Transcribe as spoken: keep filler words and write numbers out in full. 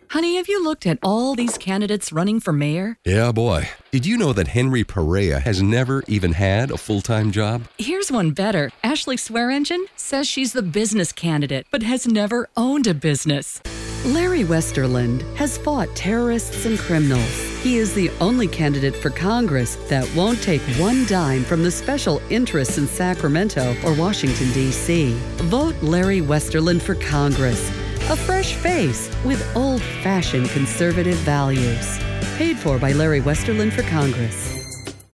Honey, have you looked at all these candidates running for mayor? Yeah, boy. Did you know that Henry Perea has never even had a full-time job? Here's one better. Ashley Swearingen says she's the business candidate, but has never owned a business. Larry Westerland has fought terrorists and criminals. He is the only candidate for Congress that won't take one dime from the special interests in Sacramento or Washington, D C Vote Larry Westerland for Congress. A fresh face with old-fashioned conservative values. Paid for by Larry Westerland for Congress.